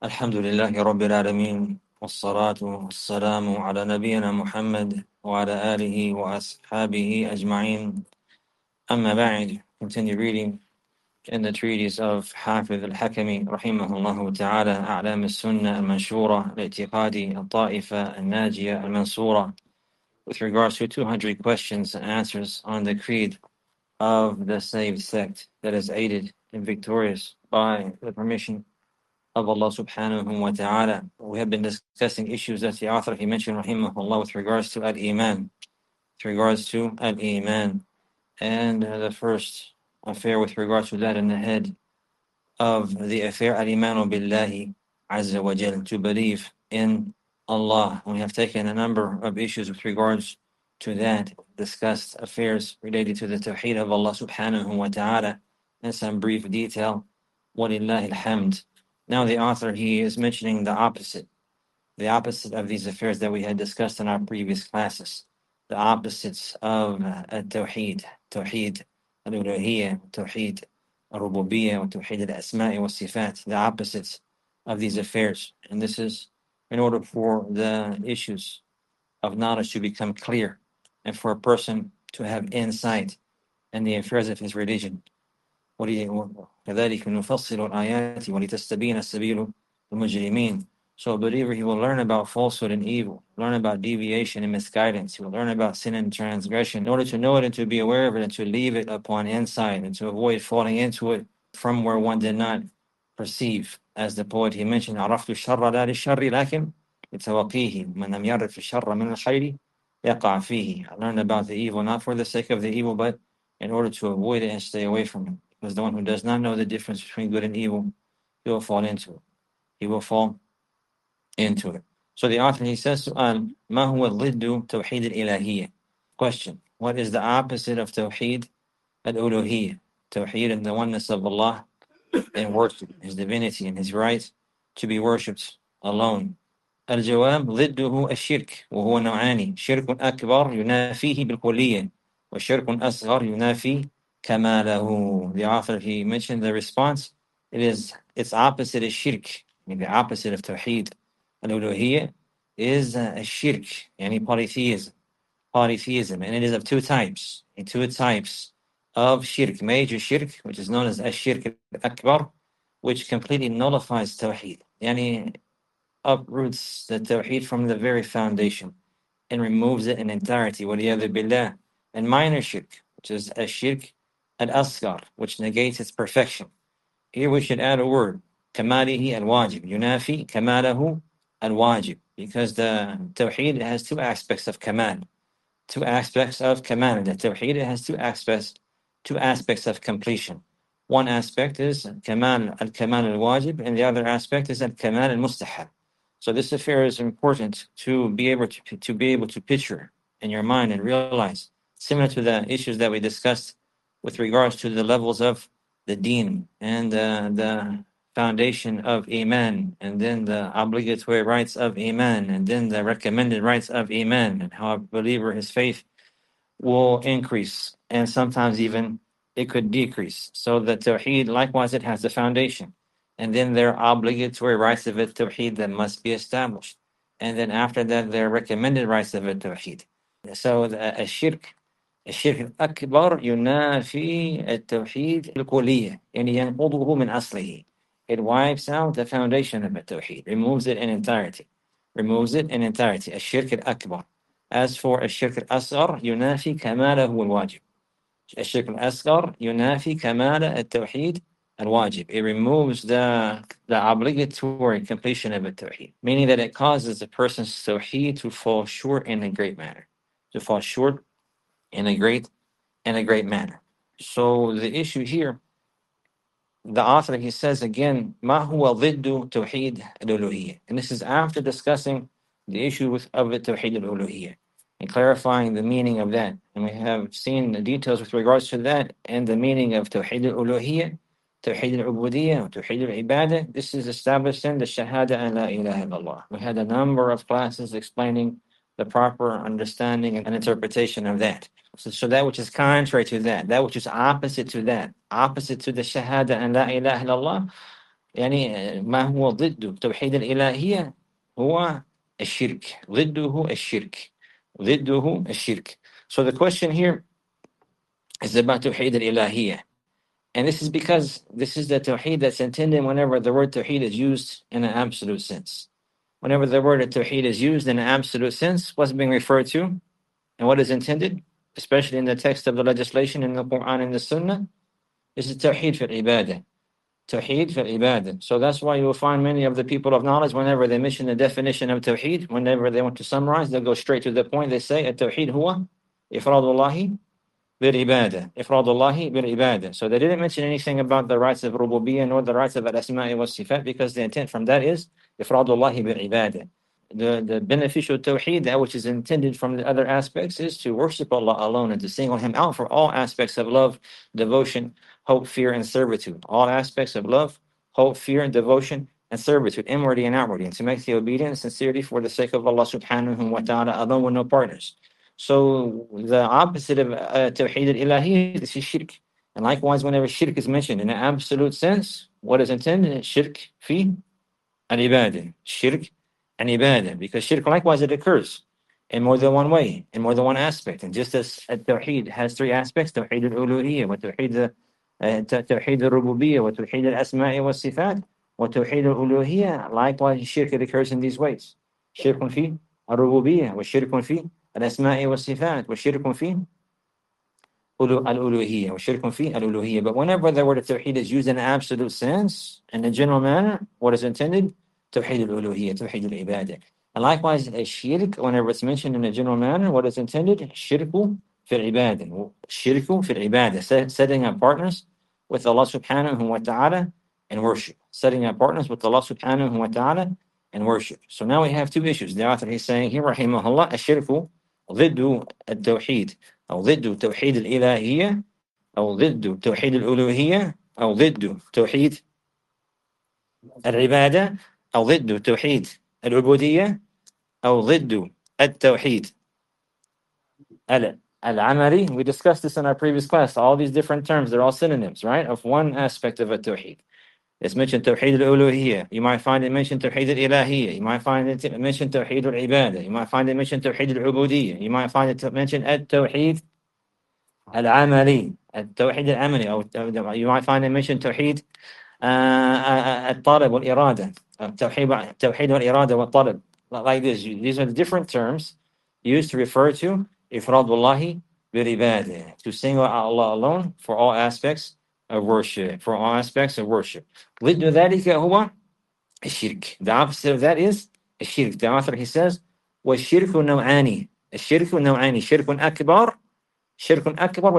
الحمد لله رب العالمين والصلاة والسلام على نبينا محمد وعلى آله وأصحابه أجمعين. أما بعد, continue reading in the treatise of Hafiz al-Hakami rahimahullah ta'ala أعلام السنة المنشورة لاعتقاد الطائفة الناجية المنصورة, with regards to 200 questions and answers on the creed of the saved sect that is aided and victorious by the permission of Allah subhanahu wa ta'ala. We have been discussing issues that the author he mentioned rahimahullah with regards to al-Iman, and the first affair with regards to that in the head of the affair al-Imanu billahi azza wa jal, to believe in Allah. We have taken a number of issues with regards to that, discussed affairs related to the tawheed of Allah subhanahu wa ta'ala in some brief detail. Walillahi alhamd. Now the author, he is mentioning the opposite of these affairs that we had discussed in our previous classes, the opposites of al-tawheed, tawheed al-uluhiyyah, tawheed al-rububiyyah, tawheed al-asma'i wa sifat, the opposites of these affairs. And this is in order for the issues of knowledge to become clear and for a person to have insight in the affairs of his religion. وَكَذَلِكَ نُفَصِّلُ الْآيَاتِ وَلِتَسْتَبِينَ سَبِيلُ الْمُجْرِمِينَ. So a believer, he will learn about falsehood and evil, learn about deviation and misguidance. He will learn about sin and transgression in order to know it and to be aware of it and to leave it upon insight and to avoid falling into it from where one did not perceive. As the poet, he mentioned, عرفت الشر لا للشر لكن لتوقيه من لم يعرف الشر من الخير يقع فيه. I learned about the evil not for the sake of the evil, but in order to avoid it and stay away from it. Because the one who does not know the difference between good and evil, he will fall into it. He will fall into it. So the author, he says, ما هو ضد توحيد الإلهية? Question: what is the opposite of Tawheed al-Uluhiyyah? Tawheed and the oneness of Allah and worship, His divinity and His right to be worshipped alone. الجواب: ضده الشرك وهو نوعان: شرك أكبر ينافيه بالكلية وشرك أصغر ينافي كماله. The author, he mentioned the response. Its opposite is shirk. The opposite of Tawheed al-Uluhiyyah is shirk, polytheism, and it is of two types. Of shirk: major shirk, which is known as ash-shirk al-akbar, which completely nullifies Tawheed, uproots the Tawheed from the very foundation and removes it in entirety, waliyadhu billah. And minor shirk, which is ash-shirk al-asghar, which negates its perfection. Here we should add a word: kamalihi al-wajib, yunafi kamalahu al-wajib, because the Tawheed has two aspects of kamal. The Tawheed has two aspects of completion. One aspect is kamal al-wajib, and the other aspect is al-kamal al-mustahab. So this affair is important to be able to picture in your mind and realize, similar to the issues that we discussed with regards to the levels of the deen and the foundation of Iman, and then the obligatory rights of Iman, and then the recommended rights of Iman, and how a believer, his faith will increase, and sometimes even it could decrease. So the Tawheed, likewise, it has the foundation. And then there are obligatory rights of it, Tawheed, that must be established. And then after that, there are recommended rights of it, Tawheed. So الشرك الأكبر ينافي التوحيد الكلية، يعني ينقضه من أصله. It wipes out the foundation of the Tawheed, removes it in entirety. الشرك الأكبر. As for الشرك الأصغر ينافي كماله الواجب. الشرك الأصغر ينافي كمال التوحيد الواجب. It removes the obligatory completion of the Tawheed, meaning that it causes the person's Tawheed to fall short in a great manner. So the issue here, the author, he says again, ما هو ضد توحيد الألوهية? And this is after discussing the issue of the توحيد الألوهية and clarifying the meaning of that. And we have seen the details with regards to that and the meaning of توحيد الألوهية, توحيد العبودية, توحيد العبادة. This is established in the Shahada and La ilaha illallah. We had a number of classes explaining the proper understanding and interpretation of that. So that which is contrary to that which is opposite to the Shahada and La ilaha illallah, يعني ما هو ضد توحيد الإلهية؟ هو الشرك. ضده الشرك. ضده الشرك. So the question here is about توحيد الإلهية. And this is because this is the tawheed that's intended whenever the word tawheed is used in an absolute sense. Whenever the word tawheed is used in an absolute sense, what's being referred to and what is intended, especially in the text of the legislation in the Quran and the Sunnah, is the tawheed for ibadah. Tawheed for ibadah. So that's why you will find many of the people of knowledge, whenever they mention the definition of tawheed, whenever they want to summarize, they'll go straight to the point. They say, at-tawheed huwa ifradullahi bil-ibadah. Ifradullahi bil-ibadah. So they didn't mention anything about the rights of rububiyyah nor the rights of al-asma'i wa sifat, because the intent from that is ifradullahi bil-ibadah. The beneficial tawheed, that which is intended from the other aspects, is to worship Allah alone and to single Him out for all aspects of love, devotion, hope, fear, and servitude. All aspects of love, hope, fear, and devotion, and servitude, inwardly and outwardly, and to make the obedience and sincerity for the sake of Allah subhanahu wa ta'ala alone with no partners. So the opposite of tawheed al-ilahi is shirk. And likewise, whenever shirk is mentioned in an absolute sense, what is intended? Shirk fi al-ibadah. Shirk and ibadah. Because shirk, likewise, it occurs in more than one way, in more than one aspect. And just as tawheed has three aspects, tawheed al-uluhiyyah, wa tawheed al-rububiyyah, wa tawheed al-asma'i wa sifat, wa tawheed al-uluhiyyah, likewise, shirk, it occurs in these ways. Shirkun fi al-rububiyyah, wa shirkun fi الأسماء والصفات والشرك في الألوهية والشرك في الألوهية. But whenever the word of tawheed is used in an absolute sense, in a general manner, what is intended? توحيد الألوهية, توحيد العبادة. And likewise, a shirk, whenever it's mentioned in a general manner, what is intended? شرك في العبادة. شرك في العبادة, setting up partners with Allah subhanahu wa ta'ala and worship. Setting up partners with Allah subhanahu wa ta'ala and worship. So now we have two issues. The author is saying here, rahimahullah, الشرك ضد التوحيد أو ضد توحيد الإلهية أو ضد توحيد الألوهية أو ضد توحيد العبادة أو ضد توحيد العبودية أو ضد التوحيد العملي. We discussed this in our previous class. All these different terms, they're all synonyms, right, of one aspect of a tawheed. It's mentioned توحيد الألوهية. You might find it mentioned توحيد الإلهية. You might find it mentioned توحيد العبادة. You might find it mentioned توحيد العبودية. You might find it mentioned التوحيد العملي. التوحيد العملي. أو you might find it mentioned توحيد الطلب والإرادة. توحيد والإرادة والطلب. Like this. These are the different terms used to refer to إفراد الله بالعبادة, to single out Allah alone for all aspects of worship. For all aspects of worship. ضد ذلك هو الشرك. The opposite of that is الشرك. The author, he says, والشرك نوعان. الشرك نوعان. شرك أكبر. شرك أكبر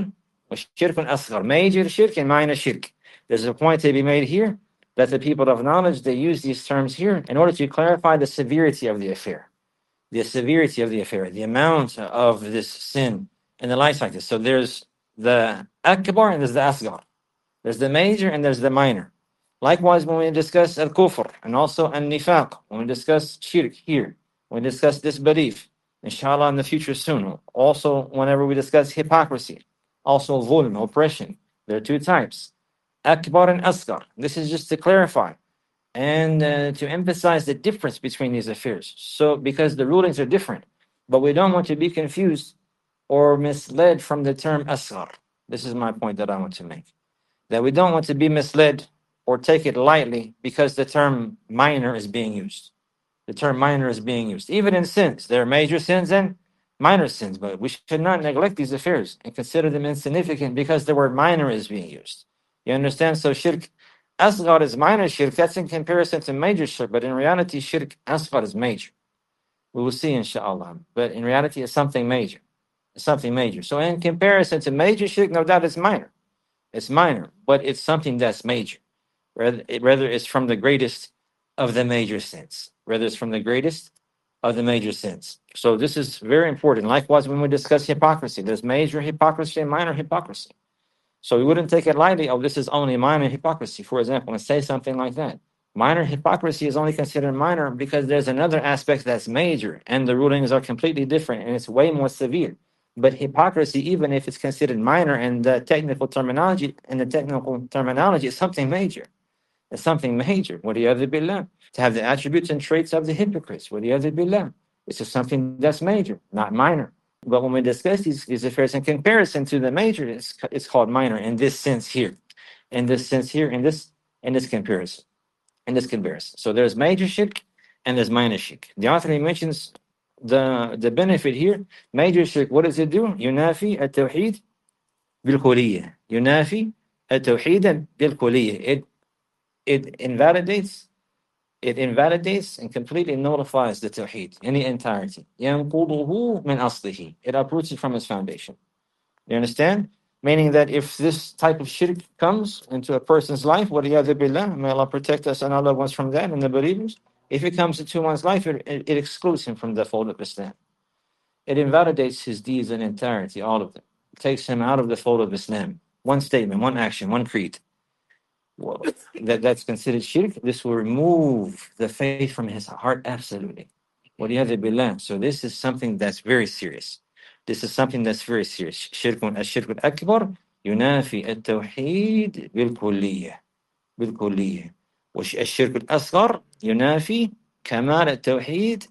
وشرك أصغر. Major shirk and minor shirk. There's a point to be made here that the people of knowledge, they use these terms here in order to clarify the severity of the affair. The severity of the affair, the amount of this sin and the likes like this. So there's the akbar and there's the asghar. There's the major and there's the minor. Likewise, when we discuss al-kufr and also al-nifaq, when we discuss shirk here, when we discuss disbelief, inshallah in the future soon. Also, whenever we discuss hypocrisy, also zulm, oppression, there are two types, akbar and asghar. This is just to clarify and to emphasize the difference between these affairs. So, because the rulings are different, but we don't want to be confused or misled from the term asghar. This is my point that I want to make. That we don't want to be misled or take it lightly because the term minor is being used. The term minor is being used. Even in sins, there are major sins and minor sins, but we should not neglect these affairs and consider them insignificant because the word minor is being used. You understand? So shirk asghar is minor shirk. That's in comparison to major shirk, but in reality, shirk asghar is major. We will see, inshallah. But in reality, it's something major. It's something major. So in comparison to major shirk, no doubt it's minor. It's minor, but it's something that's major. Rather it's from the greatest of the major sins. Rather it's from the greatest of the major sins. So this is very important. Likewise, when we discuss hypocrisy, there's major hypocrisy and minor hypocrisy. So we wouldn't take it lightly, oh, this is only minor hypocrisy, for example, and say something like that. Minor hypocrisy is only considered minor because there's another aspect that's major, and the rulings are completely different, and it's way more severe. But hypocrisy, even if it's considered minor in the technical terminology, is something major. It's something major. وَلِيَذِ billah. To have the attributes and traits of the hypocrites. وَلِيَذِ billah. This is something that's major, not minor. But when we discuss these affairs in comparison to the major, it's called minor in this sense here. In this sense here, in this comparison. In this comparison. So there's major shirk and there's minor shirk. The author mentions the benefit here. Major shirk, what does it do? ينافي التوحيد بالكلية. ينافي التوحيد بالكلية. It invalidates and completely nullifies the tawheed in the entirety. ينقضه من أصله. It uproots it from its foundation. You understand? Meaning that if this type of shirk comes into a person's life, وَلِيَذِ billah, may Allah protect us and our loved ones from that and the believers. If it comes into one's life, it excludes him from the fold of Islam. It invalidates his deeds in entirety, all of them. It takes him out of the fold of Islam. One statement, one action, one creed. Well, that's considered shirk. This will remove the faith from his heart absolutely. وَلِيَذِ billah. So this is something that's very serious. This is something that's very serious. الشرك الأكبر ينافي التوحيد بالكلية. والشرك الأصغر ينافي كمال التوحيد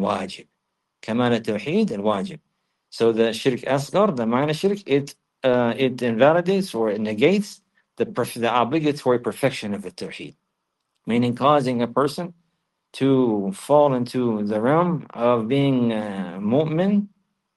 الواجب. So the shirk asghar, the minor shirk, it invalidates or it negates the obligatory perfection of the tawheed, meaning causing a person to fall into the realm of being mu'min.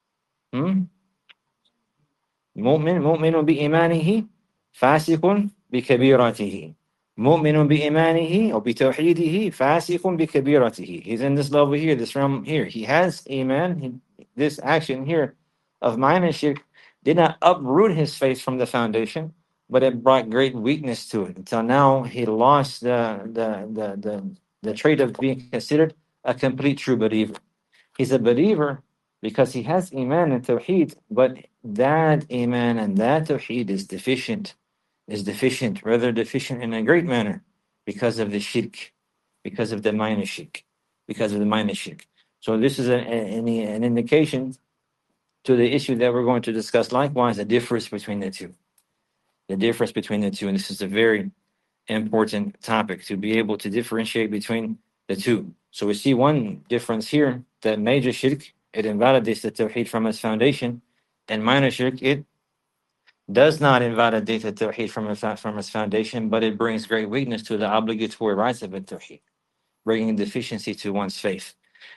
مؤمن بإيمانه فاسق بكبيرته. مؤمن بإيمانه أو بتوحيده فاسق بكبيرته. He's in this level here, this realm here. He has iman. This action here of minor shirk did not uproot his faith from the foundation, but it brought great weakness to it. Until now, he lost the trait of being considered a complete true believer. He's a believer because he has iman and tawheed, but that iman and that tawheed is deficient, rather deficient in a great manner because of the shirk, because of the minor shirk. So this is an indication to the issue that we're going to discuss likewise, the difference between the two. And this is a very important topic, to be able to differentiate between the two. So we see one difference here, that major shirk, it invalidates the tawheed from its foundation, and minor shirk, it does not invalidate the tawheed from its foundation, but it brings great weakness to the obligatory rights of the tawheed, bringing deficiency to one's faith,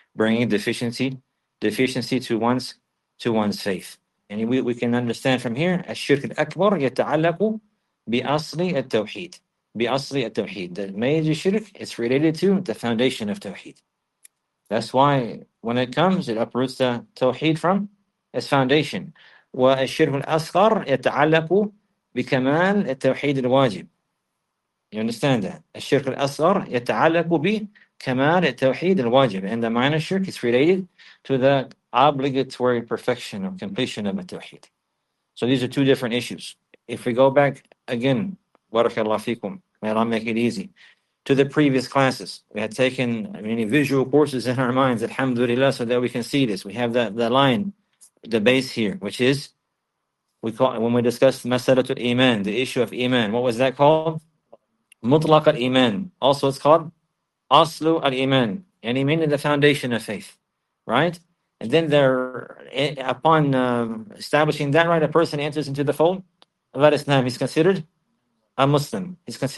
to one's faith. And we can understand from here, الشرك الأكبر يتعلق بأصل التوحيد. The major shirk, it's related to the foundation of tawheed. That's why when it comes, it uproots the tawheed from its foundation. والشرك الأصغر يتعلق بكمال التوحيد الواجب. You understand that? الشرك الأصغر يتعلق بكمال التوحيد الواجب. And the minor shirk is related to the obligatory perfection or completion of the tawheed. So these are two different issues. If we go back again, barakallahu fikum, may Allah make it easy, to the previous classes, we had taken many visual courses in our minds, alhamdulillah, so that we can see this. We have the line, the base here, which is, we call, when we discussed masalatul iman, the issue of iman, what was that called? Mutlaq al-iman. Also it's called aslu al-iman, and iman is the foundation of faith, right? And then upon establishing that right, a person enters into the fold of Islam. He's considered a Muslim.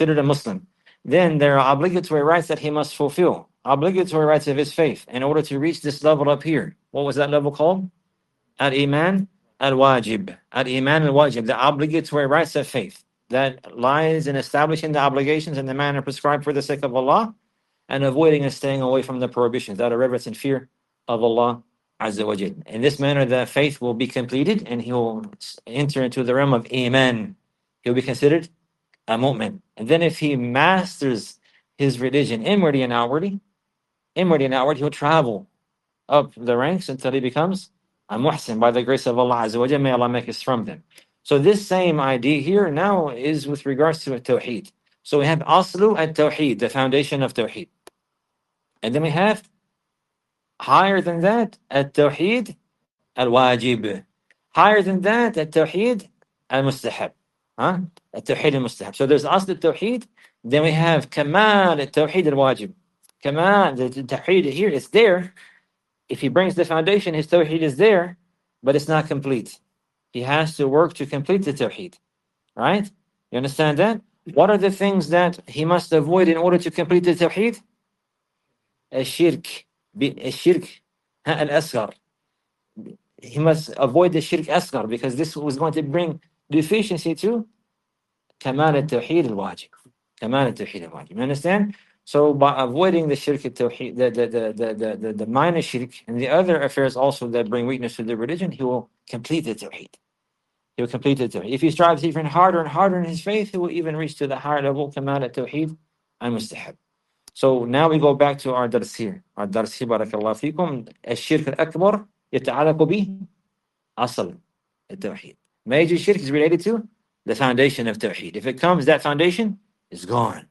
Then there are obligatory rights that he must fulfill, obligatory rights of his faith, in order to reach this level up here. What was that level called? Al-Iman al-Wajib. Al-Iman al-Wajib, the obligatory rights of faith that lies in establishing the obligations in the manner prescribed for the sake of Allah, and avoiding and staying away from the prohibitions out of reverence and fear of Allah Azza wa Jal. In this manner, the faith will be completed and he will enter into the realm of Iman. He'll be considered a mu'min. And then if he masters his religion inwardly and outwardly, he'll travel up the ranks until he becomes a muhsin by the grace of Allah Azza wa Jal. May Allah make us from them. So this same idea here now is with regards to Tawheed. So we have Aslu at-Tawheed, the foundation of Tawheed. And then we have higher than that, at-Tawheed al-Wajib. Higher than that, at-Tawheed al-Mustahab. At-Tawheed al-Mustahab. So there's Asl at-Tawheed, Then we have Kamal al-Tawheed al-Wajib. Kamal, the Tawheed here is there. If he brings the foundation, his Tawheed is there, but it's not complete. He has to work to complete the Tawheed. Right? You understand that? What are the things that he must avoid in order to complete the Tawheed? الشرك الشرك الأصغر. He must avoid the shirk asghar, because this was going to bring deficiency to kamal al-tawheed al-wajib. Kamal al-tawheed al-wajib. You understand? So by avoiding the shirk al-tawheed, the minor shirk, and the other affairs also that bring weakness to the religion, he will complete the tawheed. He will complete the tawheed. If he strives even harder and harder in his faith, he will even reach to the higher level, kamal al-tawheed al-mustahab. So now we go back to our dars here. Our dars here, barakallah fikum. الشرك الأكبر يتعلق به أصل التوحيد. Major shirk is related to the foundation of tawheed. If it comes, that foundation is gone.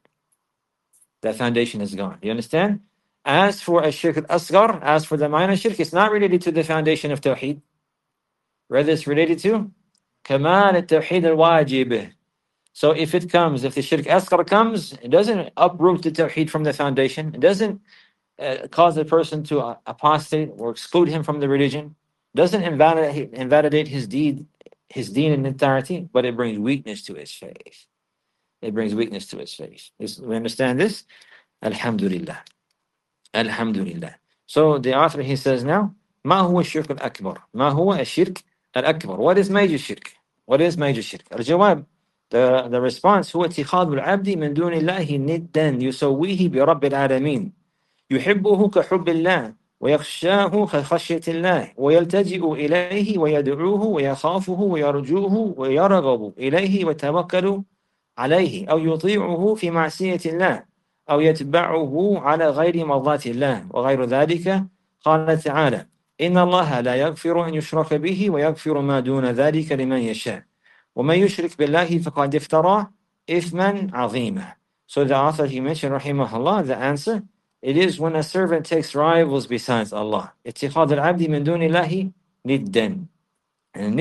That foundation is gone. You understand? As for a shirk al-asghar, as for the minor shirk, it's not related to the foundation of tawheed. Rather, it's related to kamal al-tawheed al-wajib. So if it comes, if the shirk asghar comes, it doesn't uproot the tawheed from the foundation. It doesn't cause the person to apostate or exclude him from the religion. Doesn't invalidate his deen in entirety, but it brings weakness to his faith. It brings weakness to his faith. We understand this? Alhamdulillah. Alhamdulillah. So the author, he says now, ما هو الشرك الأكبر؟ ما هو الشرك الأكبر? What is major shirk? What is major shirk? الجواب, the response, هو اتخاذ العبد من دون الله ندا يسويه برب العالمين يحبه كحب الله ويخشاه كخشية الله ويلتجئ إليه ويدعوه ويخافه ويرجوه ويرغب إليه ويتوكل عليه أو يطيعه في معصية الله أو يتبعه على غير مرضاة الله وغير ذلك. قال تعالى إن الله لا يغفر أن يشرك به ويغفر ما دون ذلك لمن يشاء ومن يشرك بالله فقد افترى إثما عظيما. So the author, he mentioned, rahimahullah, the answer, it is when a servant takes rivals besides Allah. اتخاذ العبد من دون الله ندا. And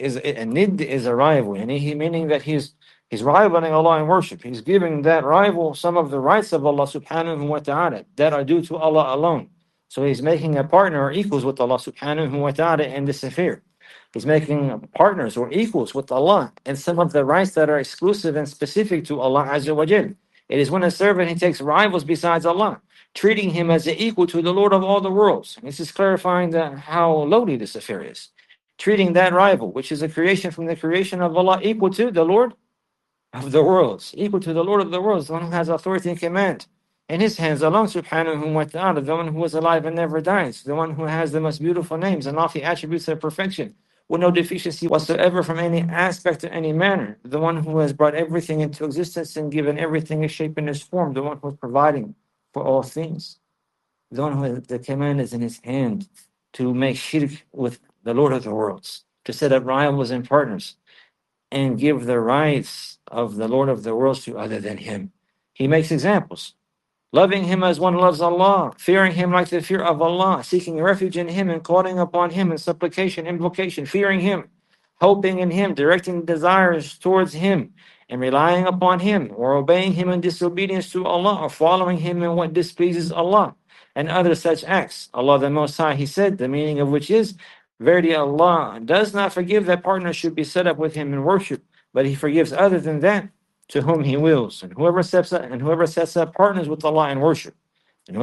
nid is a rival, and meaning that he's rivaling Allah in worship. He's giving that rival some of the rights of Allah subhanahu wa ta'ala that are due to Allah alone. So he's making a partner or equals with Allah subhanahu wa ta'ala in this affair. He's making partners or equals with Allah and some of the rights that are exclusive and specific to Allah Azza wa Jal. It is when a servant, he takes rivals besides Allah, treating him as an equal to the Lord of all the worlds. This is clarifying how lowly this affair is. Treating that rival, which is a creation from the creation of Allah, equal to the Lord of the worlds, equal to the Lord of the worlds, the one who has authority and command in his hands alone, subhanahu wa ta'ala, the one who is alive and never dies, the one who has the most beautiful names and lofty attributes of perfection, with no deficiency whatsoever from any aspect or any manner, the one who has brought everything into existence and given everything its shape and its form, the one who is providing for all things, the one who has the command is in his hand to make shirk with the Lord of the worlds, to set up rivals and partners, and give the rights of the Lord of the worlds to other than him. He makes examples. Loving him as one loves Allah, fearing him like the fear of Allah, seeking refuge in him and calling upon him in supplication, invocation, fearing him, hoping in him, directing desires towards him, and relying upon him, or obeying him in disobedience to Allah, or following him in what displeases Allah, and other such acts. Allah the Most High, he said, the meaning of which is, verily Allah does not forgive that partners should be set up with him in worship, but he forgives other than that to whom he wills. And whoever sets up partners with Allah in worship, he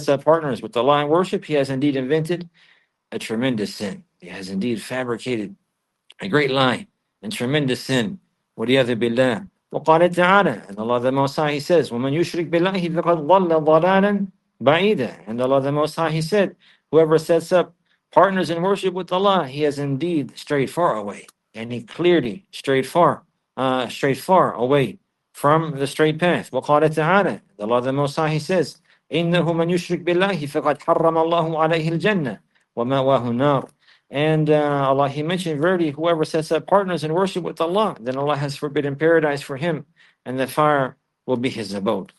has indeed invented a tremendous sin. He has indeed fabricated a great lie and tremendous sin. وَلِيَذِ بِاللَّهِ وَقَالَ تَعَالَى, and Allah the Most High, he says, وَمَنْ يُشْرِكْ بِاللَّهِ فَقَدْ ضَلَّ ضَلَالًا بَعِيدًا. And Allah the Most High, he said, whoever sets up partners in worship with Allah, he has indeed strayed far away, and he clearly strayed far away from the straight path. وقال تعالى, Allah the Most High, he says, إنه من يشرك بالله فقد حرم الله عليه الجنة ومأواه النار. And Allah, he mentioned, verily, whoever sets up partners in worship with Allah, then Allah has forbidden paradise for him, and the fire will be his abode.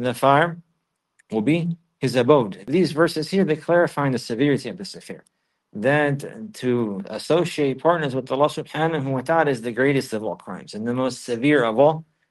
These verses here, they clarify the severity of this affair. That to associate partners with Allah subhanahu wa ta'ala is the greatest of all crimes and the most severe of all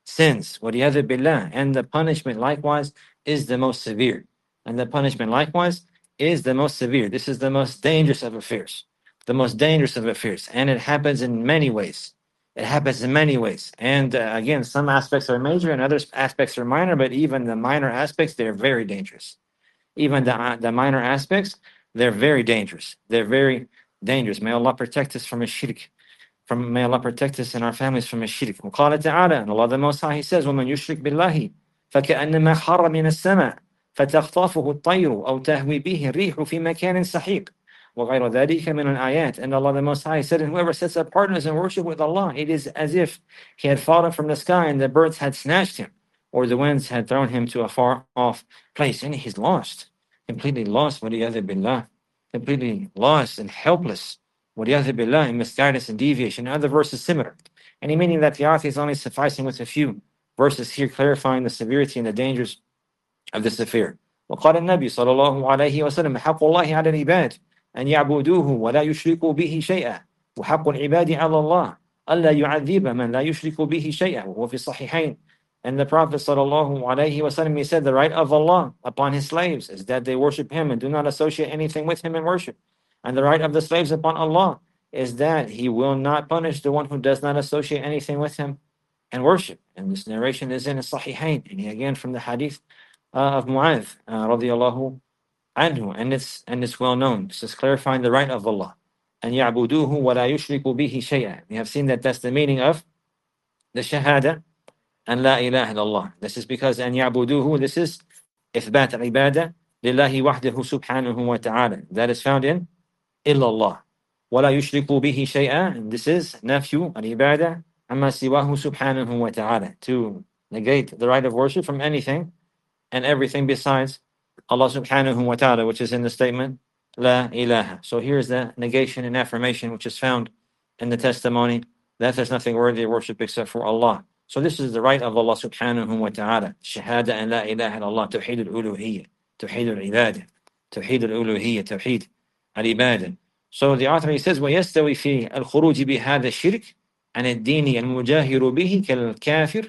sins. وَلِيَذِ billah. And the punishment likewise is the most severe. And the punishment likewise is the most severe. This is the most dangerous of affairs. The most dangerous of affairs. And it happens in many ways. It happens in many ways. And again, some aspects are major and other aspects are minor, but even the minor aspects, they're very dangerous. Even the minor aspects, they're very dangerous. They're very dangerous. May Allah protect us from a shirk. May Allah protect us and our families from a shirk. وقال تعالى, and Allah the Most High, He says, وَمَنْ يُشْرِكْ بِاللَّهِ فَكَأَنَّمَا خَرَّ مِنَ السَّمَاءِ فَتَخْطَفُهُ الطَّيْرُ أَوْ تَهْوِي بِهِ الرِّيحُ فِي مَكَانٍ سَحِيقٍ وغير ذلك من الآيات. And Allah the Most High said, and whoever sets up partners in worship with Allah, it is as if he had fallen from the sky and the birds had snatched him, or the winds had thrown him to a far off place, and he's lost, completely lost, وَلِيَذِ billah, completely lost and helpless, وَلِيَذِ billah, in misguidance and deviation. Other verses similar. Any meaning that the author is only sufficing with a few verses here clarifying the severity and the dangers of this affair. وقال النبي صلى الله عليه وسلم حق الله على العباد أن يعبدوه ولا يشركوا به شيئا وحق العباد على الله ألا يعذب من لا يشرك به شيئا وهو في الصحيحين. And the Prophet sallallahu alaihi wasallam, he said, the right of Allah upon his slaves is that they worship him and do not associate anything with him in worship. And the right of the slaves upon Allah is that he will not punish the one who does not associate anything with him in worship. And this narration is in the Sahihain, and again from the hadith of Mu'adh radiyallahu anhu, and it's well known. This is clarifying the right of Allah. And يَعْبُدُوهُ وَلَا يُشْرِكُ بِهِ شَيْئًا. We have seen that that's the meaning of the shahada and la ilaha illallah. This is because أن يعبدوه, this is إثبات العبادة لله وحده سبحانه وتعالى. That is found in illallah. ولا يشركوا به شيئا, and this is نفي العبادة عما سواه سبحانه وتعالى, to negate the right of worship from anything and everything besides Allah subhanahu wa ta'ala, which is in the statement La ilaha. So here's the negation and affirmation which is found in the testimony that there's nothing worthy of worship except for Allah. So this is the right of Allah subhanahu wa ta'ala. Shahada and La ilaha illallah. Tawheed al-uluhiyyah. Tawheed al-ibadah. Tawheed al-uluhiyyah. Tawheed al-ibadah. So the author, he says, وَيَسْتَوِي فِي الْخُرُوجِ بِهَذَا الشِّرْكِ عن الدين المجاهر به كالكافر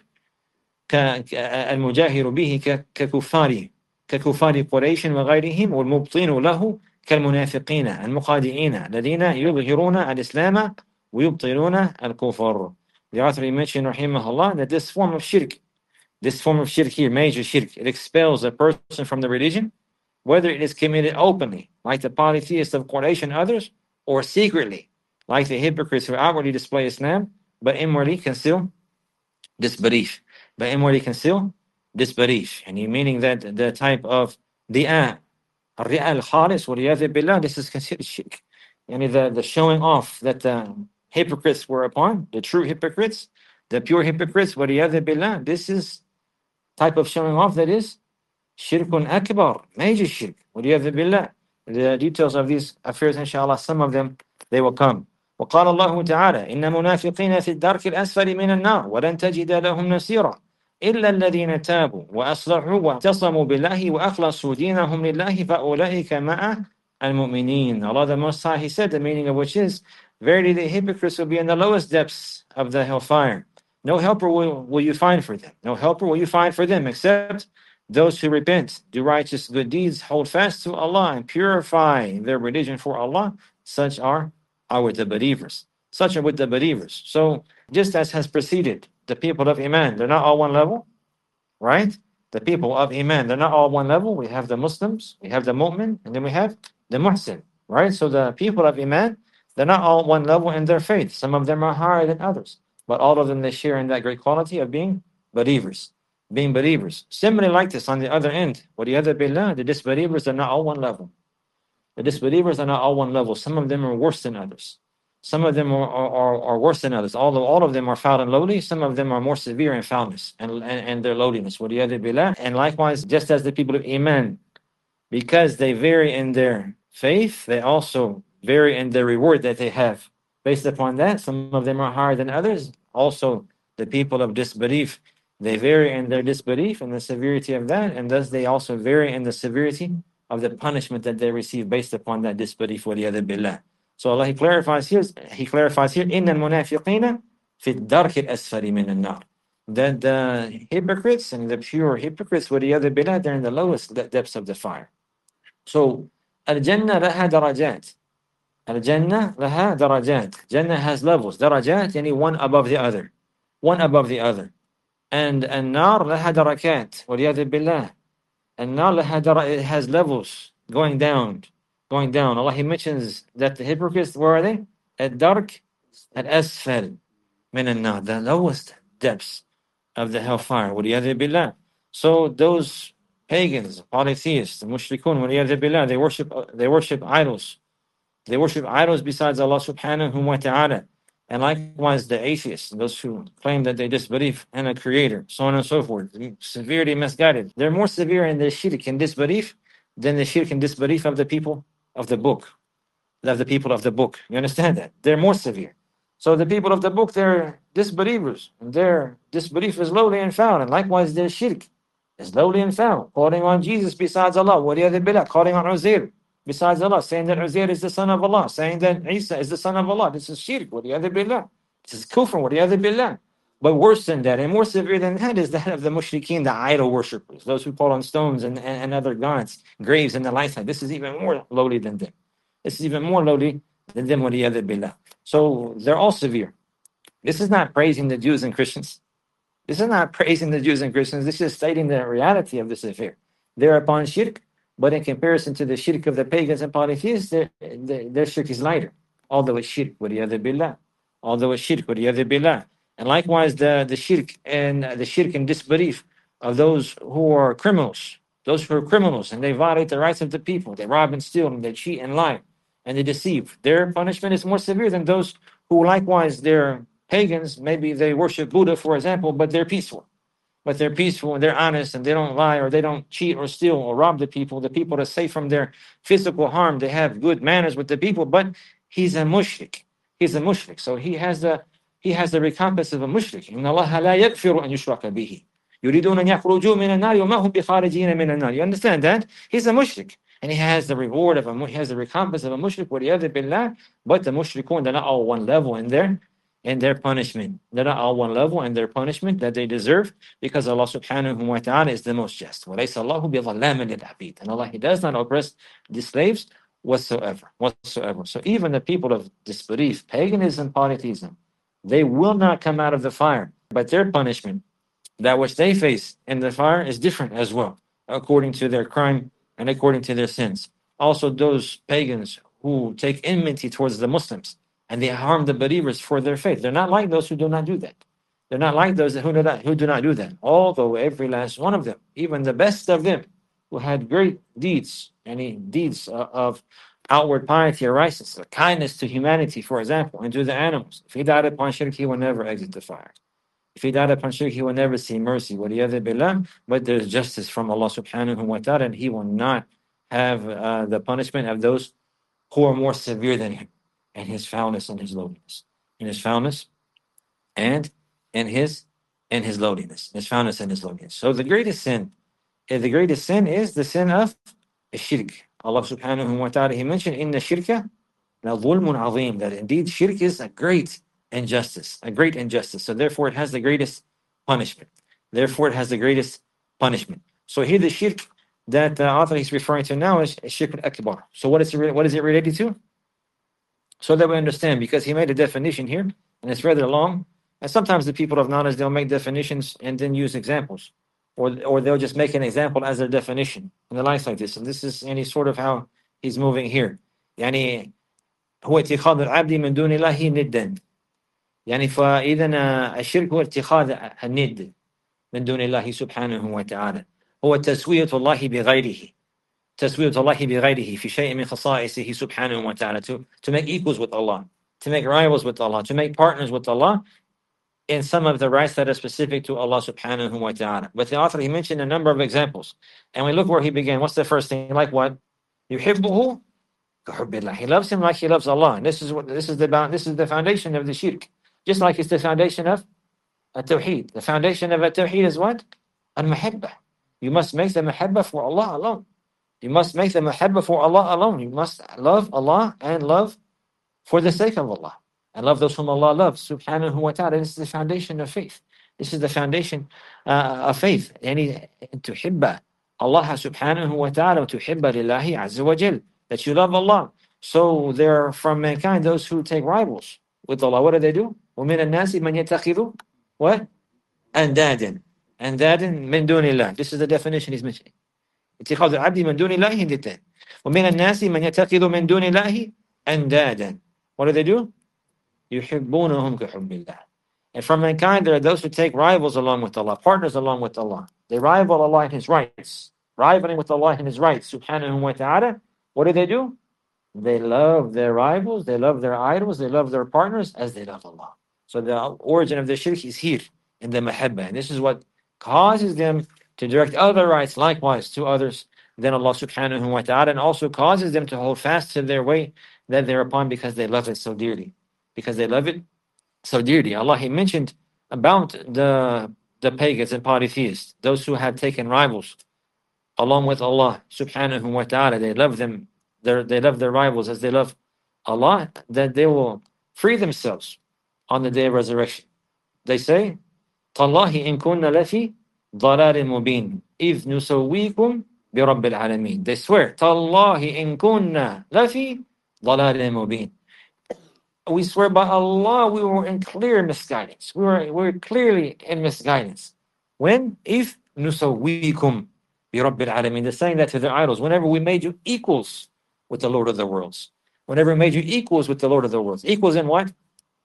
المجاهر به ككفار قريش وغيرهم والمبطين له كالمنافقين المخادعين الذين يظهرون الإسلام ويبطلون الكفر. The author mentioned rahimahullah that this form of shirk here, major shirk, it expels a person from the religion, whether it is committed openly, like the polytheists of Quraysh and others, or secretly, like the hypocrites who outwardly display Islam, but inwardly conceal disbelief. And meaning that the type of riya al-khalis, وَلِيَذِ billah, this is considered shirk. The showing off that the hypocrites were upon, the true hypocrites, the pure hypocrites, وَلِيَذِ billah, this is type of showing off that is shirkun akbar, major shirk, وَلِيَذِ billah. The details of these affairs, inshallah, some of them, they will come. وقال الله تعالى إن منافقين في الدرك الأسفل من النار ولن تجد لهم نصيرا إلا الذين تابوا وأصلحوا واعتصموا بالله وأخلصوا دينهم لله فأولئك مع المؤمنين. Allah the Most High, He said, the meaning of which is, verily the hypocrites will be in the lowest depths of the hellfire. No helper will you find for them. No helper will you find for them except those who repent, do righteous good deeds, hold fast to Allah, and purify their religion for Allah. Such are with the believers. Such are with the believers. So just as has preceded, the people of Iman, they're not all one level, right? The people of Iman, they're not all one level. We have the Muslims, we have the Mu'min, and then we have the Muhsin, right? So the people of Iman, they're not all one level in their faith. Some of them are higher than others, but all of them, they share in that great quality of being believers. Similarly like this on the other end, وَلِيَذِ billah, the disbelievers are not all one level. Some of them are worse than others. Some of them are worse than others. Although all of them are foul and lowly, some of them are more severe in foulness and their lowliness. وَلِيَذِ billah. And likewise, just as the people of Iman, because they vary in their faith, they also vary in the reward that they have. Based upon that, some of them are higher than others. Also, the people of disbelief, they vary in their disbelief and the severity of that, and thus they also vary in the severity of the punishment that they receive based upon that disbelief. وَلِيَذِ billah. So Allah, He clarifies here, إِنَّ الْمُنَافِقِينَ فِي الدَّرْكِ الْأَسْفَلِ مِنَ النَّارِ. that the hypocrites and the pure hypocrites وَلِيَذُ بِاللَّهِ, they're in the lowest depths of the fire. So Al-Jannah لها درجات. Al-Jannah لها درجات. Jannah has levels. درجات يعني one above the other. One above the other. And النار لها دركات وَلِيَذُ بِاللَّهِ. النار لها it has levels going down. Going down. Allah, He mentions that the hypocrites, where are they? At dark, at asfal min al-nar, the lowest depths of the hellfire. وَلِيَذِ بِاللَّهِ. So those pagans, polytheists, the mushrikun, وَلِيَذِ بِاللَّهِ, they worship idols. They worship idols besides Allah subhanahu wa ta'ala. And likewise the atheists, those who claim that they disbelieve in a creator, so on and so forth, severely misguided. They're more severe in their shirk and disbelief than the shirk and disbelief of the people of the book. Of the people of the book. You understand that? They're more severe. So the people of the book, they're disbelievers. And their disbelief is lowly and foul. And likewise their shirk is lowly and foul. Calling on Jesus besides Allah. وَلِيَذِ بِاللَّهِ. Calling on Uzair besides Allah. Saying that Uzair is the son of Allah. Saying that Isa is the son of Allah. This is shirk. وَلِيَذِ بِاللَّهِ. This is kufr. وَلِيَذِ بِاللَّهِ. But worse than that and more severe than that is that of the mushrikeen, the idol worshippers. Those who call on stones and other gods, graves and the like. This is even more lowly than them. This is even more lowly than them, وَلِيَذِ بِاللَّهِ. So they're all severe. This is not praising the Jews and Christians. This is not praising the Jews and Christians. This is stating the reality of this affair. They're upon shirk, but in comparison to the shirk of the pagans and polytheists, their shirk is lighter. Although it's shirk, وَلِيَذِ بِاللَّهِ. Although it's shirk, وَلِيَذِ بِاللَّهِ. And likewise, the shirk and disbelief of those who are criminals. Those who are criminals and they violate the rights of the people. They rob and steal and they cheat and lie and they deceive. Their punishment is more severe than those who likewise they're pagans. Maybe they worship Buddha, for example, but they're peaceful. But they're peaceful and they're honest and they don't lie or they don't cheat or steal or rob the people. The people are safe from their physical harm. They have good manners with the people, but he's a mushrik. He's a mushrik. So he has the recompense of a mushrik. إِنَّ اللَّهَ لَا يَغْفِرُ أَن يُشْرَكَ بِهِ يُرِيدُونَ أَن يَخْرُجُوا مِنَ النَّارِ وَمَا هُمْ بِخَارِجِينَ مِنَ النَّارِ. You understand that? He's a mushrik. And he has the reward of he has the recompense of a mushrik, وَلِيَذِ بِاللَّهِ. But the mushrikun, they're not all one level in their punishment. They're not all one level in their punishment that they deserve, because Allah subhanahu wa ta'ala is the most just. وَلَيْسَ اللَّهُ بِظَلَّامٍ لِلْعَبِيدِ. And Allah, He does not oppress the slaves whatsoever. So even the people of disbelief, paganism, polytheism, they will not come out of the fire. But their punishment, that which they face in the fire, is different as well, according to their crime and according to their sins. Also, those pagans who take enmity towards the Muslims and they harm the believers for their faith, they're not like those who do not do that. They're not like those who do not do that. Although every last one of them, even the best of them, who had great deeds, deeds of outward piety or righteousness, kindness to humanity, for example, and to the animals, if he died upon shirk, he will never exit the fire. If he died upon shirk, he will never see mercy. وَلِيَذِ بِاللَّهِ. But there's justice from Allah subhanahu wa ta'ala, and He will not have the punishment of those who are more severe than him, and his foulness and his lowliness. In his foulness and in his lowliness. His foulness and his lowliness. So the greatest sin is the sin of shirk. Allah subhanahu wa ta'ala, He mentioned in the shirka la dhulmun azim, that indeed shirk is a great injustice. So therefore it has the greatest punishment. So here the shirk that the author is referring to now is shirk al-akbar. So what is it related to? So that we understand, because he made a definition here, and it's rather long. And sometimes the people of knowledge, they'll make definitions and then use examples, or they'll just make an example as their definition, and the likes like this. And this is any sort of how he's moving here. يعني هو اتخاذ العبد من دون الله ندا. يعني فإذا الشرك هو اتخاذ الند من دون الله سبحانه وتعالى. هو تسوية الله بغيره. تسوية الله بغيره في شيء من خصائصه سبحانه وتعالى. To make equals with Allah, to make rivals with Allah, to make partners with Allah in some of the rights that are specific to Allah subhanahu wa ta'ala. But the author, he mentioned a number of examples. And we look where he began. What's the first thing? Like what? يحبه كحب الله. He loves him like he loves Allah. And this is the foundation of the shirk. Just like it's the foundation of at-tawheed. The foundation of at-tawheed is what? Al-mahabbah. You must make the mahabbah for Allah alone. You must make the mahabbah for Allah alone. You must love Allah and love for the sake of Allah. And love those whom Allah loves, subhanahu wa ta'ala. This is the foundation of faith. This is the foundation of faith. يعني أن تحب الله سبحانه وتعالى وتحب لله عز وجل, that you love Allah. So there are from mankind those who take rivals with Allah. What do? ومن الناس من يتخذ what? أندادا. أندادا من دون الله. This is the definition he's mentioning. اتخاذ العبد من دون الله هندتان. ومن الناس من يتخذ من دون الله أندادا. What do? يحبونهم كحب الله. And from mankind there are those who take rivals along with Allah, partners along with Allah. They rival Allah in His rights, rivaling with Allah in His rights, subhanahu wa ta'ala. What do? They love their rivals, they love their idols, they love their partners as they love Allah. So the origin of the shirk is here in the mahabbah. And this is what causes them to direct other rights likewise to others than Allah subhanahu wa ta'ala, and also causes them to hold fast to their way that they're upon because they love it so dearly. Because they love it so dearly. Allah, He mentioned about the pagans and polytheists, those who had taken rivals along with Allah subhanahu wa ta'ala. They love them, they love their rivals as they love Allah, that they will free themselves on the day of resurrection. They say, تَاللَّهِ إِن كُنَّ لَفِي ضَلَالٍ مُبِينٍ إِذْ نُسَوِّيكُمْ بِرَبِّ الْعَالَمِينَ. They swear, تَاللَّهِ إِن كُنَّ لَفِي ضَلَالٍ مُبِينٍ. We swear by Allah, we were in clear misguidance. We were clearly in misguidance. When? If نُسَوِّيكُمْ بِرَبِّ الْعَالَمِينَ. They're saying that to their idols. Whenever we made you equals with the Lord of the worlds. Whenever we made you equals with the Lord of the worlds. Equals in what?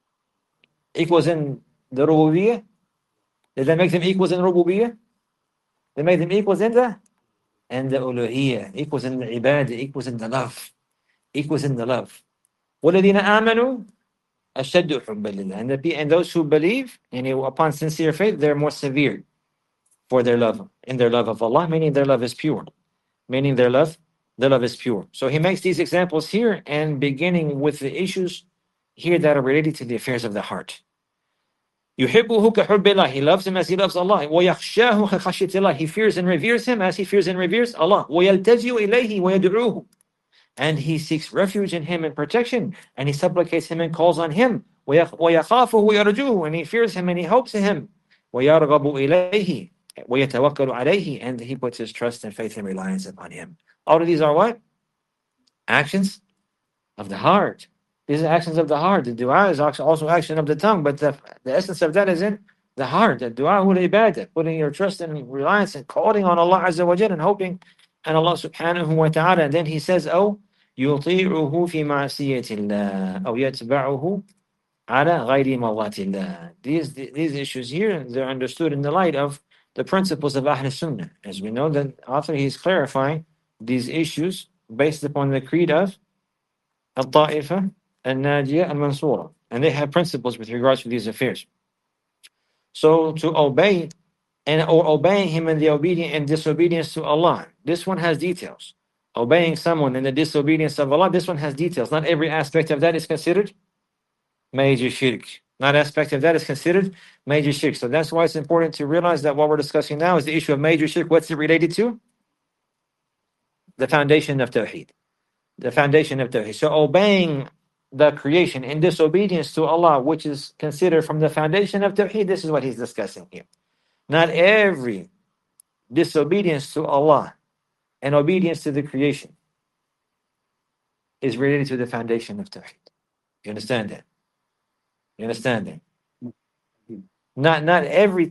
Equals in the rububiyyah. Did that make them equals in rububiyyah? They made them equals in the uluhiyyah. Equals in the ibadah. Equals in the love. Equals in the love. وَالَّذِينَ آمَنُوا أَشَدُّ حُبًّا لِلَّهِ. And those who believe, and upon sincere faith, they're more severe for their love, in their love of Allah, meaning their love is pure. Meaning their love is pure. So he makes these examples here, and beginning with the issues here that are related to the affairs of the heart. يُحِبُّهُ كَحُبِّ اللَّهِ. He loves him as he loves Allah. وَيَخْشَاهُ كَخَشْيَةِ اللَّهِ. He fears and reveres him as he fears and reveres Allah. وَيَلْتَجِئُ إِلَيْهِ وَيَدْعُوهُ. And he seeks refuge in him and protection, and he supplicates him and calls on him. وَيَخَافُهُ وَيَرْجُوهُ. And he fears him and he hopes in him. وَيَرْغَبُ إِلَيْهِ وَيَتَوَكَّلُ عَلَيْهِ. And he puts his trust and faith and reliance upon him. All of these are what? Actions of the heart. These are actions of the heart. The dua is also action of the tongue, but the essence of that is in the heart. The dua ul ibadah, putting your trust and reliance and calling on Allah Azza wa Jalla and hoping on Allah subhanahu wa ta'ala. And then he says, oh, يُطِيعُهُ فِي مَعْصِيَةِ اللَّهِ أو يَتْبَعُهُ عَلَى غَيْرِ مَرْضَاتِ اللَّهِ. These issues here, they're understood in the light of the principles of Ahl Sunnah. As we know, that author, he's clarifying these issues based upon the creed of Al-Ta'ifa, Al-Najiyah, Al-Mansura. And they have principles with regards to these affairs. So to obey or obeying him in the obedience and disobedience to Allah, this one has details. Obeying someone in the disobedience of Allah, this one has details. Not every aspect of that is considered major shirk. Not aspect of that is considered major shirk. So that's why it's important to realize that what we're discussing now is the issue of major shirk. What's it related to? The foundation of Tawheed. The foundation of Tawheed. So obeying the creation in disobedience to Allah, which is considered from the foundation of Tawheed, this is what he's discussing here. Not every disobedience to Allah and obedience to the creation is related to the foundation of Tawheed. You understand that? You understand that? Not every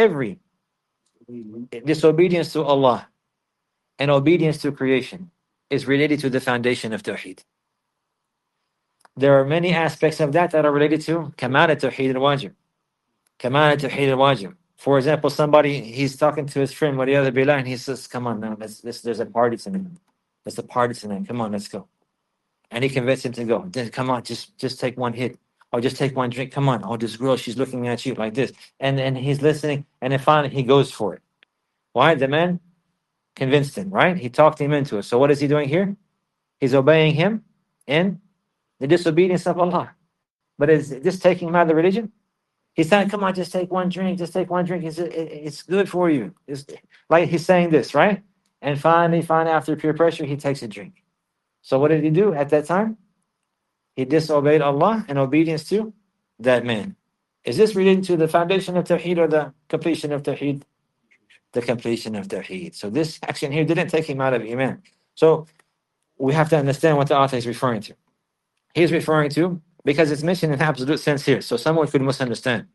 disobedience to Allah and obedience to creation is related to the foundation of Tawheed. There are many aspects of that are related to Kamal Tawheed al-Wajib. Kamal Tawheed al-Wajib. For example, somebody, he's talking to his friend, Waliyadhu Billah, and he says, come on now, there's a party tonight. There's a party tonight. Come on, let's go. And he convinced him to go. Then, come on, just take one hit. Or just take one drink. Come on. Oh, this girl, she's looking at you like this. And he's listening. And then finally he goes for it. Why? The man convinced him, right? He talked him into it. So what is he doing here? He's obeying him in the disobedience of Allah. But is this taking him out of the religion? He's saying, come on, just take one drink. Just take one drink. It's good for you. It's like he's saying this, right? And finally, after peer pressure, he takes a drink. So what did he do at that time? He disobeyed Allah in obedience to that man. Is this related to the foundation of Tawheed or the completion of Tawheed? The completion of Tawheed. So this action here didn't take him out of Iman. So we have to understand what the author is referring to. He's referring to, because it's mentioned in absolute sense here, so someone could misunderstand.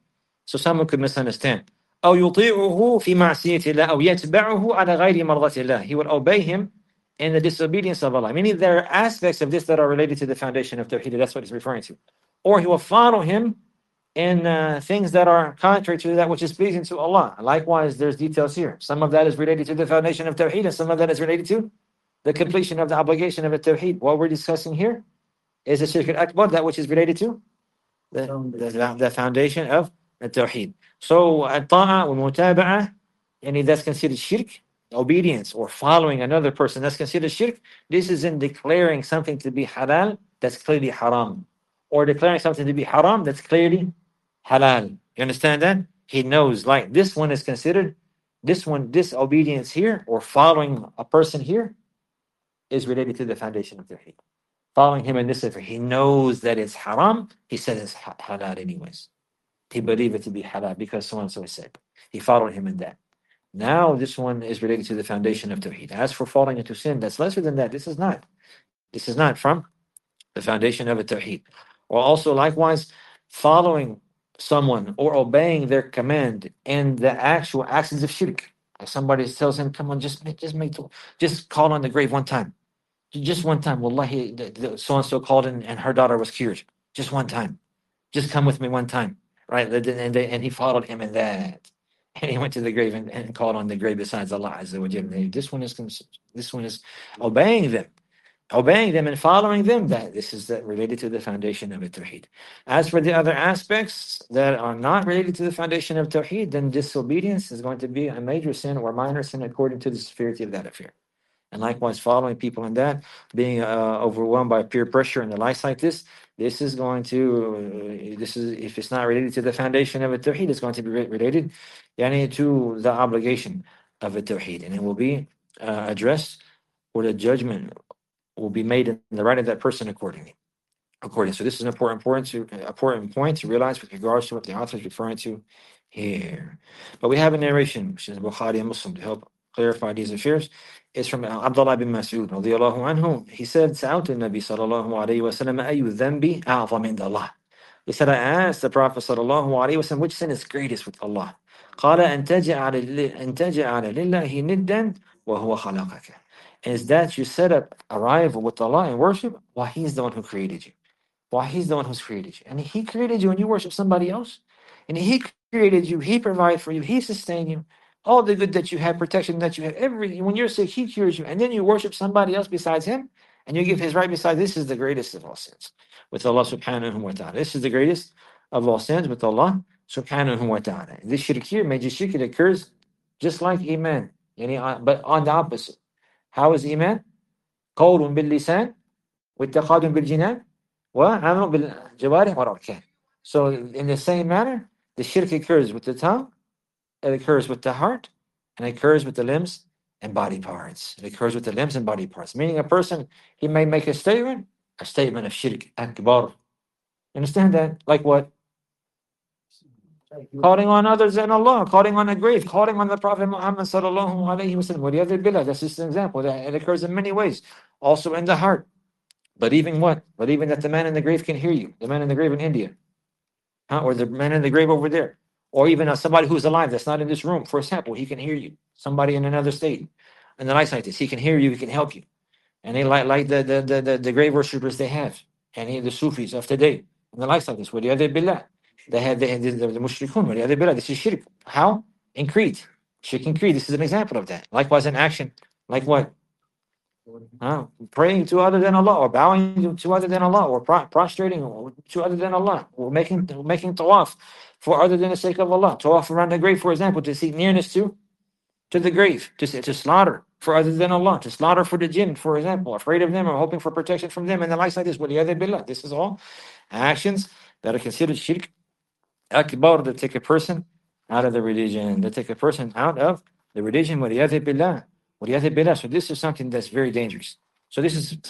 أو يطيعه في معصية الله أو يتبعه على غير مرضات الله. He would obey him in the disobedience of Allah. Meaning there are aspects of this that are related to the foundation of Tawheed. That's what he's referring to. Or he will follow him in things that are contrary to that which is pleasing to Allah. Likewise, there's details here. Some of that is related to the foundation of Tawheed, and some of that is related to the completion of the obligation of the Tawheed. What we're discussing here is the Shirk al-Akbar, that which is related to the foundation of the Tawheed. So, at-ta'a wa mutaba'ah, and that's considered shirk, obedience or following another person, that's considered shirk. This is in declaring something to be halal, that's clearly haram. Or declaring something to be haram, that's clearly halal. You understand that? He knows, like, this one is considered, this obedience here, or following a person here, is related to the foundation of Tawheed. Following him in this effort, he knows that it's haram, he said it's halal anyways. He believed it to be halal because so and so said. He followed him in that. Now this one is related to the foundation of Tawheed. As for falling into sin, that's lesser than that. This is not from the foundation of a Tawheed. Or also likewise, following someone or obeying their command and the actual actions of shirk. If somebody tells him, come on, just call on the grave one time. Just one time. Wallahi, so-and-so called and her daughter was cured. Just one time. Just come with me one time. Right? And he followed him in that. And he went to the grave and called on the grave besides Allah Azza wa Jalla. This one is obeying them and following them. That this is related to the foundation of Tawheed. As for the other aspects that are not related to the foundation of Tawheed, then disobedience is going to be a major sin or minor sin according to the severity of that affair. And likewise, following people in that, being overwhelmed by peer pressure and the likes like this, if it's not related to the foundation of a Tawheed, it's going to be related to the obligation of a Tawheed. And it will be addressed, or the judgment will be made in the right of that person accordingly. So this is an important point to realize with regards to what the author is referring to here. But we have a narration, which is Bukhari and Muslim, to help clarify these affairs. It's from Abdullah bin Mas'ud radiyallahu anhu. He said, سألت النبي صلى الله عليه وسلم أي الذنب أعظم عند الله. He said, I asked the Prophet صلى الله عليه وسلم, which sin is greatest with Allah? قال أن تجعل لله ندا وهو خلقك. Is that you set up a rival with Allah in worship while He's the one who created you. And He created you and you worship somebody else. And He created you, He provided for you, He sustained you. All the good that you have, protection that you have, everything. When you're sick, He cures you. And then you worship somebody else besides Him, and you give His right beside. This is the greatest of all sins with Allah subhanahu wa ta'ala. This is the greatest of all sins with Allah subhanahu wa ta'ala. This shirk here, major shirk, it occurs just like Iman, but on the opposite. How is Iman? قول باللسان واتقاد بالجنان وعمل بالجوارح والأركان. So in the same manner, the shirk occurs with the tongue, it occurs with the heart, and it occurs with the limbs and body parts. Meaning a person, he may make a statement of shirk akbar. Understand that? Like what? Calling on others than Allah, calling on a grave, calling on the Prophet Muhammad sallallahu alayhi wa sallam. That's just an example. That it occurs in many ways. Also in the heart. But even what? But even that the man in the grave can hear you. The man in the grave in India. Or the man in the grave over there. Or even somebody who's alive that's not in this room, for example, he can hear you. Somebody in another state, and the likes like this, he can hear you, he can help you. And they like the grave worshippers they have, and the Sufis of today, and the likes like this. وَلِيَذِي بِاللَّهِ. They have the mushrikun. وَلِيَذِي بِاللَّهِ. This is shirk. How? In creed. Shirk in creed. This is an example of that. Likewise in action. Like what? Praying to other than Allah, or bowing to other than Allah, or prostrating to other than Allah, or making tawaf for other than the sake of Allah. Tawaf around the grave, for example, to seek nearness to the grave, to slaughter for other than Allah, to slaughter for the jinn, for example, afraid of them or hoping for protection from them, and the likes like this. وَلِيَذِي بِاللَّهِ. This is all actions that are considered shirk akbar, that take a person out of the religion. وَلِيَذِي بِاللَّهِ. So this is something that's very dangerous.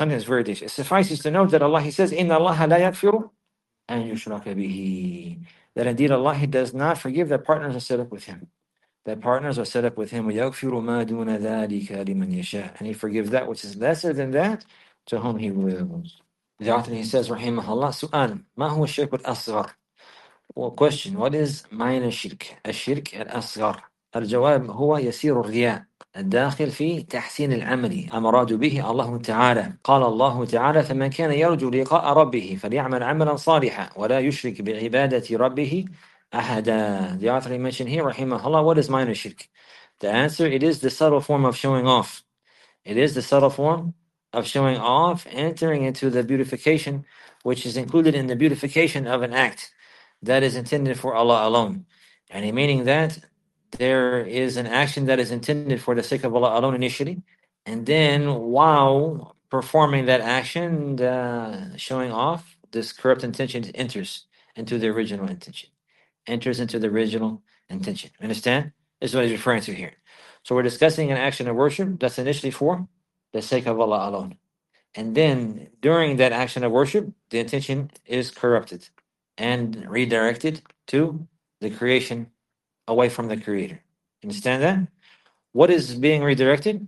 It suffices to note that Allah, He says, إِنَّ اللَّهَ لَا يَغْفِرُ أَن يُشْرَكَ بِهِ. that indeed Allah, He does not forgive that partners are set up with Him. That partners are set up with Him. وَيَغْفِرُ مَا دُونَ ذَلِكَ لِمَنْ يَشَاءُ. And He forgives that which is lesser than that to whom He wills. The author, he says, rahimahullah, سؤال ما هو الشرك الأصغر? Well, question, what is minor shirk? الشرك الأصغر. الجواب هو يسير الرياء الداخل في تحسين العمل المراد به الله تعالى. قال الله تعالى فمن كان يرجو لقاء ربه فليعمل عملا صالحا ولا يشرك بعبادة ربه أحدا. The author mentioned here, rahimahullah, what is minor shirk? The answer, it is the subtle form of showing off. It is the subtle form of showing off, entering into the beautification, which is included in the beautification of an act that is intended for Allah alone. And meaning that there is an action that is intended for the sake of Allah alone initially, and then while performing that action, showing off, this corrupt intention enters into the original intention. Enters into the original intention. Understand? This is what he's referring to here. So we're discussing an action of worship that's initially for the sake of Allah alone. And then during that action of worship, the intention is corrupted and redirected to the creation away from the Creator. Understand that? What is being redirected?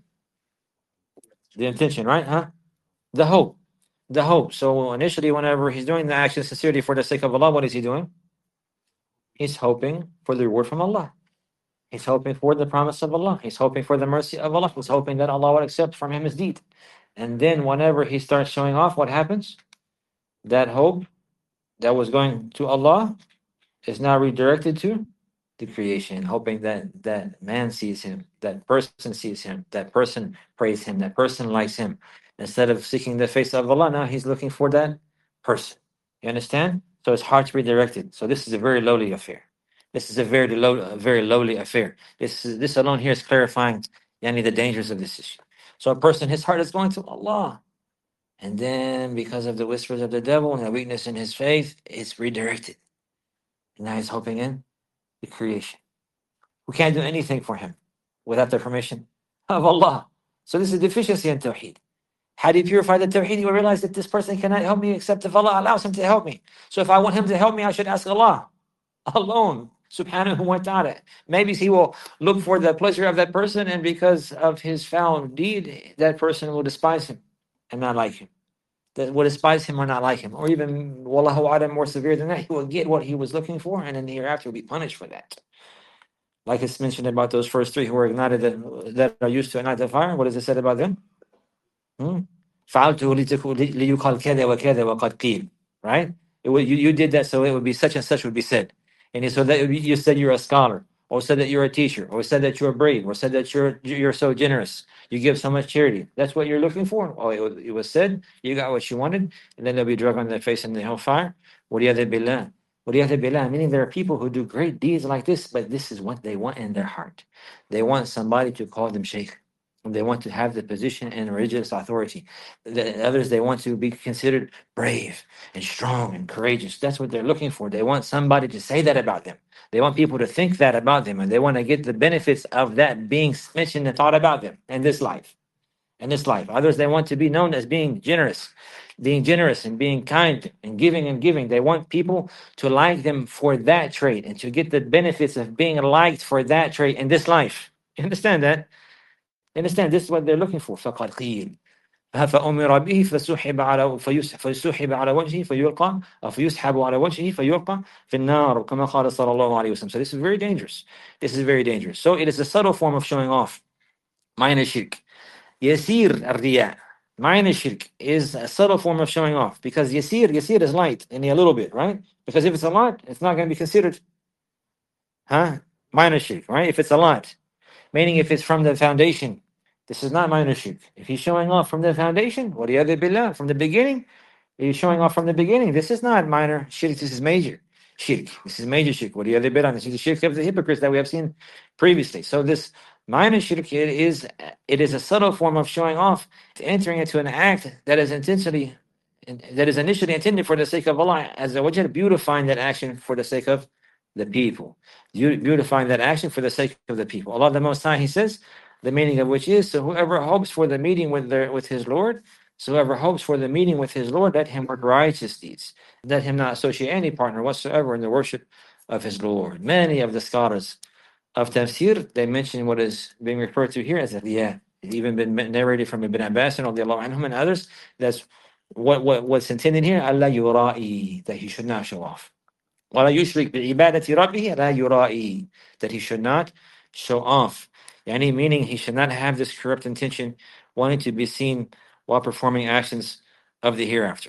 The intention, right? Huh? The hope. The hope. So initially, whenever he's doing the action sincerely for the sake of Allah, what is he doing? He's hoping for the reward from Allah. He's hoping for the promise of Allah. He's hoping for the mercy of Allah. He's hoping that Allah will accept from him his deed. And then whenever he starts showing off, what happens? That hope that was going to Allah is now redirected to the creation, hoping that man sees him, that person sees him, that person praise him, that person likes him. Instead of seeking the face of Allah, now he's looking for that person. You understand? So his heart's redirected. So this is a very lowly affair. This is a very lowly affair. This alone here is clarifying the dangers of this issue. So a person, his heart is going to Allah. And then because of the whispers of the devil and the weakness in his faith, it's redirected. And now he's hoping in the creation. We can't do anything for him without the permission of Allah. So this is a deficiency in Tawheed. How do you purify the Tawheed? You will realize that this person cannot help me except if Allah allows him to help me. So if I want him to help me, I should ask Allah alone, subhanahu wa ta'ala. Maybe he will look for the pleasure of that person, and because of his foul deed, that person will despise him and not like him. That will despise him or not like him. Or even, wallahu a'lam, more severe than that, he will get what he was looking for, and in the hereafter will be punished for that. Like it's mentioned about those first three who were ignited, that are used to ignite the fire. What is it said about them? فَعَلْتُهُ لِيُقَالْ كَذَا وَكَذَا وَقَدْ قِيلَ. Right? You did that so it would be such and such would be said. And so that you said you're a scholar, or said that you're a teacher, or said that you're brave, or said that you're so generous, you give so much charity. That's what you're looking for. Oh, it was said, you got what you wanted, and then they'll be drug on their face in the hellfire. وَلِيَذِ بِاللَّهِ وَلِيَذِ بِاللَّهِ. Meaning there are people who do great deeds like this, but this is what they want in their heart. They want somebody to call them sheikh. They want to have the position and religious authority. The others, they want to be considered brave and strong and courageous. That's what they're looking for. They want somebody to say that about them. They want people to think that about them, and they want to get the benefits of that being mentioned and thought about them in this life. In this life. Others, they want to be known as being generous and being kind and giving. They want people to like them for that trait and to get the benefits of being liked for that trait in this life. You understand that? Understand, this is what they're looking for. فقد قيل فأمر به فسحب على وجهه فيلقى أو فيسحب على وجهه فيلقى في النار كما قال صلى الله عليه وسلم. So this is very dangerous. This is very dangerous. So it is a subtle form of showing off. Minor shirk. Yasir الرياء. Minor shirk is a subtle form of showing off, because yasir is light, only a little bit, right? Because if it's a lot, it's not going to be considered minor shirk, right? If it's a lot, meaning if it's from the foundation, this is not minor shirk. If he's showing off from the foundation, وَلِيَذِ بِاللَّهِ, from the beginning, he's showing off from the beginning. This is not minor shirk, this is major shirk. This is major shirk. وَلِيَذِ بِاللَّهِ, this is the shirk of the hypocrites that we have seen previously. So this minor shirk, it is a subtle form of showing off, entering into an act that is initially intended for the sake of Allah Azza wa Jalla, beautifying that action for the sake of the people. Beautifying that action for the sake of the people. Allah the Most High, He says, the meaning of which is, so whoever hopes for the meeting with his Lord, let him work righteous deeds. Let him not associate any partner whatsoever in the worship of his Lord. Many of the scholars of tafsir, they mention what is being referred to here as al-riya. It's even been narrated from Ibn Abbas and anhum and others. That's what's intended here, Allah yura'i, that he should not show off. وَلَا يُشْرِكْ بِعِبَادَةِ رَبِّهِ لَا يُرَائِي, that he should not show off. Meaning he should not have this corrupt intention, wanting to be seen while performing actions of the hereafter.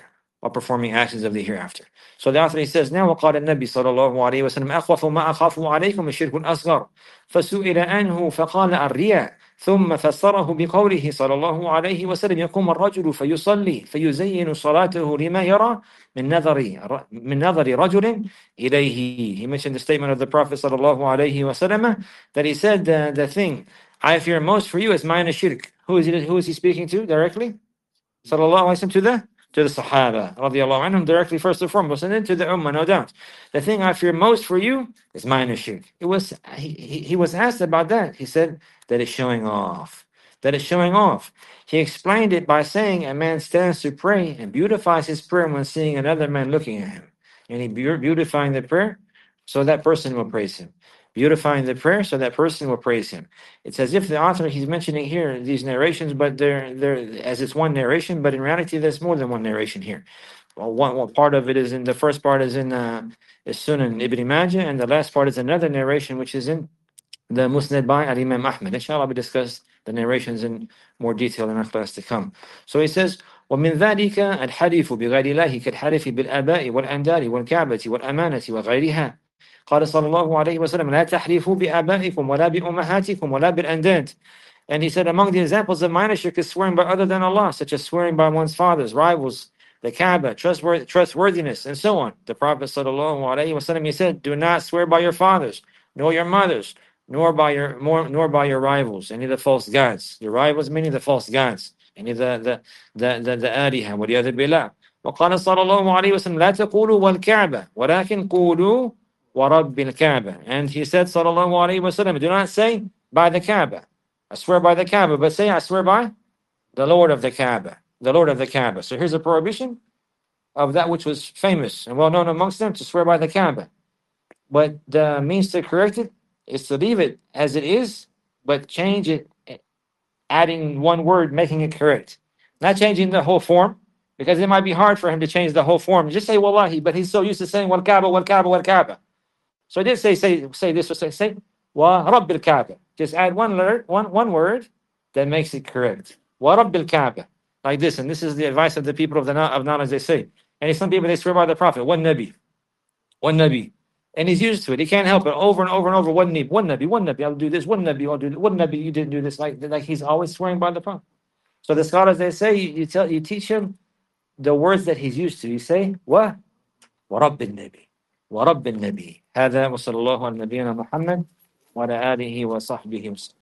So the author, he says, now وقال النبي صلى الله عليه وسلم أخوف ما أخاف عليكم الشرك الأصغر فسئل عنه فقال الرياء ثم فسره بقوله صلى الله عليه وسلم يقوم الرجل فيصلي فيزين صلاته لما يرى من نظر رجل إليه. He mentioned the statement of the Prophet صلى الله عليه وسلم that he said the thing I fear most for you is minor shirk. Who is he speaking to directly? Sallallahu Alaihi Wasallam, to the Sahaba radiallahu anhum directly first and foremost, and then to the Ummah, no doubt. The thing I fear most for you is minor shirk. He was asked about that. He said that is showing off. He explained it by saying a man stands to pray and beautifies his prayer when seeing another man looking at him. And he beautifying the prayer so that person will praise him. It's as if the author, he's mentioning here these narrations, but they're as it's one narration, but in reality there's more than one narration here. Well, one part of it is in the first part is in Sunan Ibn Majah, and the last part is another narration which is in the Musnad by Imam Ahmad. Inshallah, we discuss the narrations in more detail in our class to come. So he says, ومن ذلك الحلف بغير الله كالحلف بالآباء والأنداد والكعبة والأمانة وغيرها. قال صلى الله عليه وسلم لا تحلفوا بآبائكم ولا بأمهاتكم ولا بالأنداد. And he said, among the examples of minor shirk is swearing by other than Allah, such as swearing by one's fathers, rivals, the Kaaba, trustworthiness, and so on. The Prophet sallallahu alaihi wasallam, he said, do not swear by your fathers, nor your mothers, nor by your rivals, any of the false gods. Your rivals meaning the false gods, any of the aliha, waliyadhu billah. وقال صلى الله عليه وسلم لا تقولوا والكعبة ولكن قولوا ورب الكعبة. And he said sallallahu alaihi wasallam, do not say by the Kaaba, I swear by the Kaaba, but say I swear by the Lord of the Kaaba. So here's a prohibition of that which was famous and well known amongst them, to swear by the Kaaba. But the means to correct it is to leave it as it is, but change it, adding one word, making it correct. Not changing the whole form, because it might be hard for him to change the whole form. Just say wallahi, but he's so used to saying wal Kaaba, wal Kaaba, wal Kaaba. So I did say this, or say wa Rabbil Kaaba. Just add one word that makes it correct. Wa Rabbil Kaaba. Like this, and this is the advice of the people of knowledge, they say. And some people, they swear by the Prophet, one Nabi. And he's used to it. He can't help it. Over and over and over, one Nabi, I'll do this, one Nabi, I'll do this, one Nabi, you didn't do this. Like he's always swearing by the Prophet. So the scholars, they say, you teach him the words that he's used to. You say, wa Rabbil Nabi. هذا وصلى الله على نبينا محمد وعلى آله وصحبه وسلم.